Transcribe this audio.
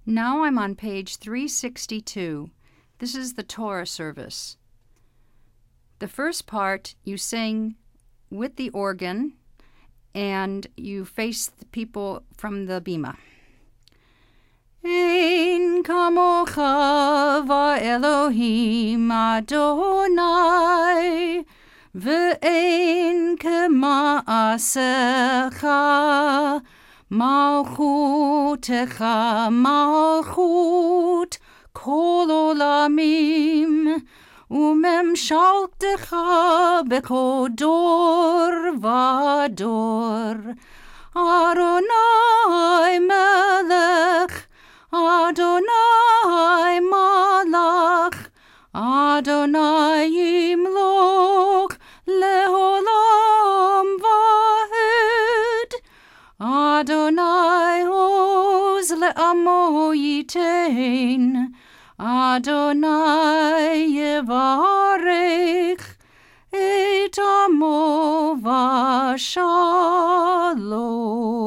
Now I'm on page 362. This is the Torah service. The first part you sing with the organ and you face the people from the bima. Ein kamocha va'Elohim Adonai ve'ein kema'asecha Malchutecha malchut kol olamim umemshaltecha bechol dor vador. Adonai melech, Adonai malach, Adonai yimloch leholam vahed. Adonai oz le'amo yitein, Adonai yevarech et amo v'shalom.